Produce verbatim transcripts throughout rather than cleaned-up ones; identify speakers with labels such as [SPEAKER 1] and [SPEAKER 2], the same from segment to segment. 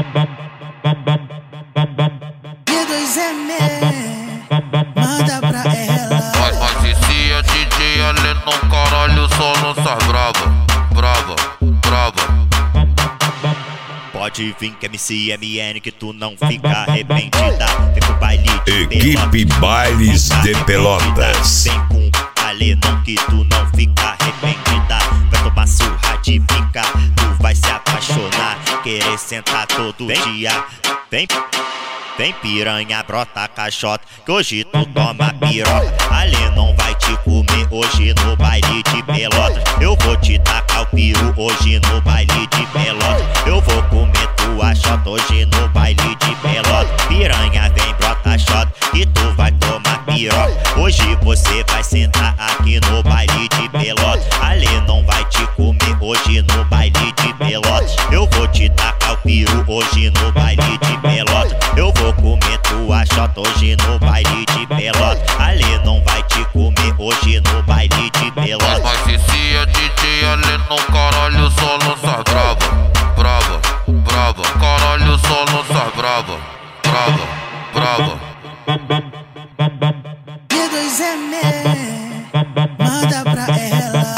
[SPEAKER 1] D dois M, manda pra ela.
[SPEAKER 2] Mas, mas esse é D J ali no caralho, só lança brava, brava, brava.
[SPEAKER 3] Pode vir que M C M N que tu não fica arrependida. Vem pro baile de
[SPEAKER 4] Equipe
[SPEAKER 3] Pelotas,
[SPEAKER 4] Bailes de Pelotas.
[SPEAKER 3] vem com Alenão que tu não fica arrependida. Vai tomar surra de pica, tu vai se apaixonar. Querer sentar todo dia. Vem, vem piranha, brota caixota, que hoje tu toma piroca. Alenão vai te comer hoje no baile de Pelotas. Eu vou te tacar o peru hoje no baile de Pelotas. Eu vou comer tua xota hoje no baile de Pelotas. Piranha, vem brota xota, que tu vai tomar piroca. Hoje você vai sentar aqui no baile de Pelotas. Alenão vai te comer hoje no baile de Pelotas. Eu vou te tacar o peru hoje no baile de Pelotas. Eu vou comer tua xota hoje no baile de Pelotas. Alenão vai te comer hoje no baile de Pelotas.
[SPEAKER 2] Mas esse é D J ali no caralho, só lança brava, brava, brava. Caralho, só lança brava, brava, brava.
[SPEAKER 1] D dois M, manda pra ela.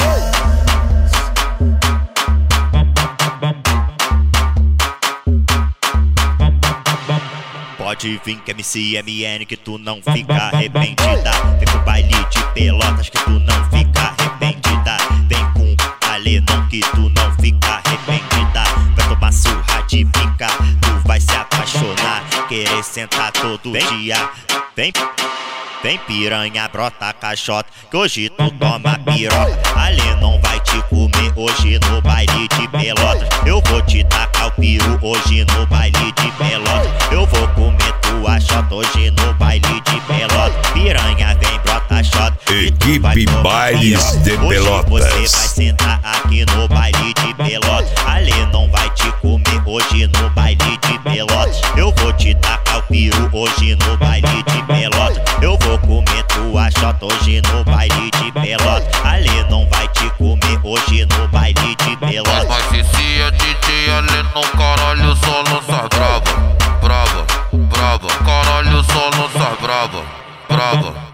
[SPEAKER 3] Pode vir que M C M N que tu não fica arrependida. Vem pro baile de Pelotas que tu não fica arrependida. Vem com Alenão que tu não fica arrependida. Vai tomar surra de pica, tu vai se apaixonar. Querer sentar todo dia. Vem, vem piranha, brota caixota, que hoje tu toma piroca. Alenão vai te comer hoje no baile de Pelotas. Eu vou te tacar o peru hoje no baile de Pelotas. Eu vou comer tua xota hoje no baile de Pelotas. Piranha, vem brota xota,
[SPEAKER 4] Equipe Bailes de Pelotas.
[SPEAKER 3] Hoje você vai sentar aqui no baile de Pelotas. Alenão vai te comer hoje no baile de Pelotas. Eu vou te tacar o peru hoje no baile de Pelotas. Eu vou comer tua xota hoje no baile de Pelotas. Alenão vai te comer hoje no baile de Pelotas.
[SPEAKER 2] Mas esse é D J ali no caralho, só lança brava, brava, brava. Caralho, só lança brava, brava.